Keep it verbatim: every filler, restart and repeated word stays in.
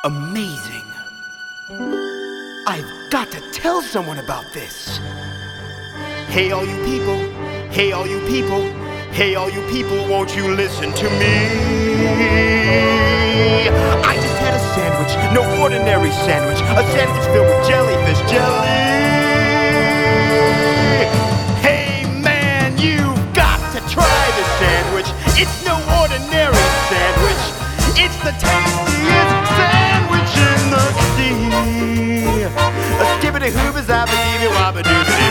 amazing. I've got to tell someone about this. Hey all you people, hey all you people, hey all you people, won't you listen to me? I just had a sandwich, no ordinary sandwich, a sandwich filled with jellyfish jelly. Hey man, you've got to try this sandwich. It's no ordinary sandwich. It's the tastiest sandwich in the sea. A skibbity hoobers, abba dee wabba doo.